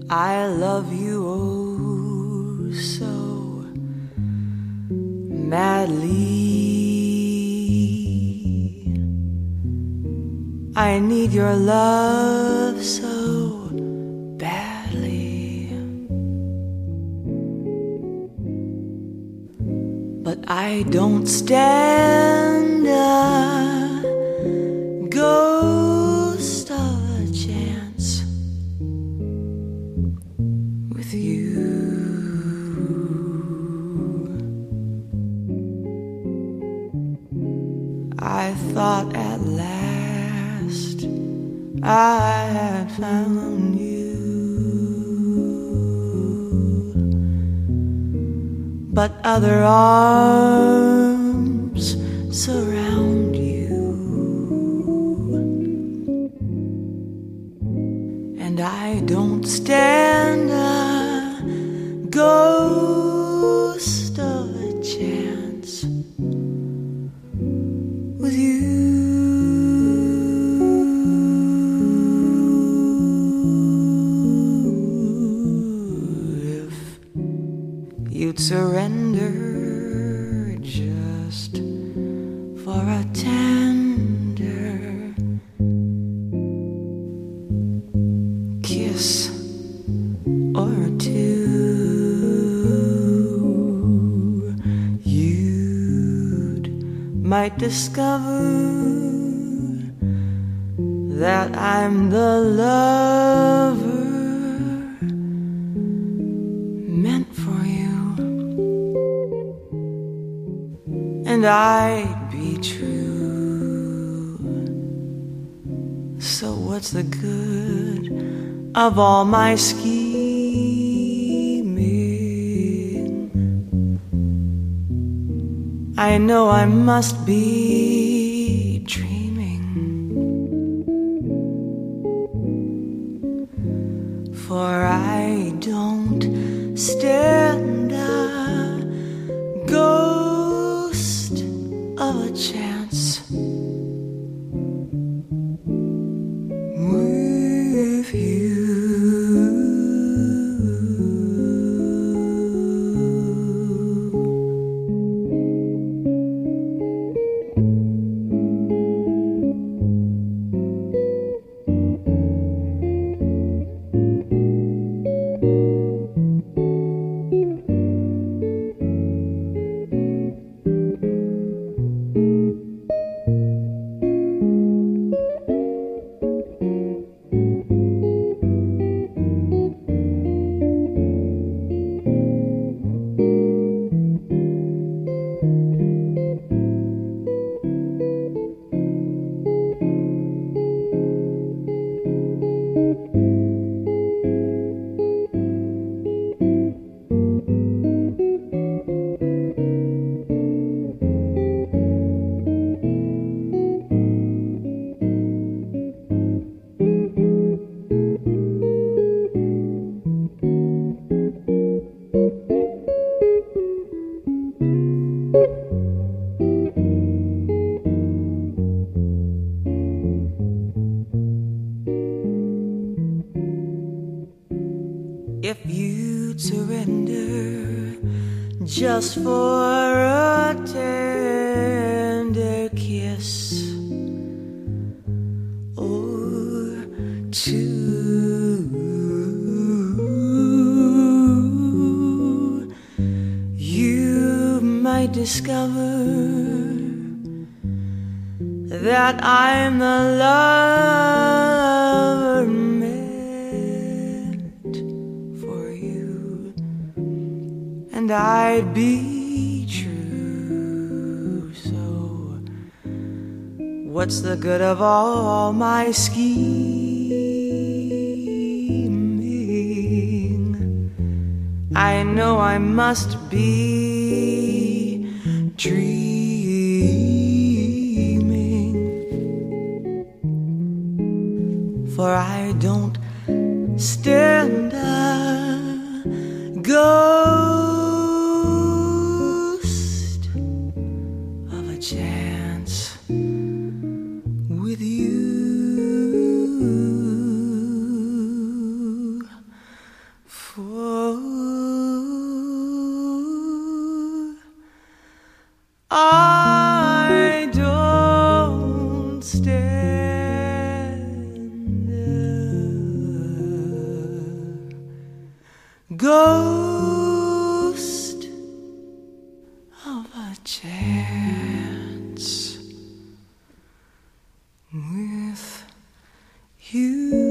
I love you oh so madly. I need your love so badly, but I don't stand a ghost of a chance with you. I thought at last I had found you, but other arms surround you, and I don't stand a ghost of a chance with you. You'd surrender just for a tender kiss or two. You might discover that I'm the lover meant for you, and I'd be true. So what's the good of all my scheming? I know I must be dreaming, for I don't stand a ghost of a chance with you. If you'd surrender just for a tender kiss or two, you might discover that I'm the lover meant for you, and I'd be true. So what's the good of all my scheming? I know I must be dreaming, for I don't stand a ghost of a chance with you. ghost of a chance with you.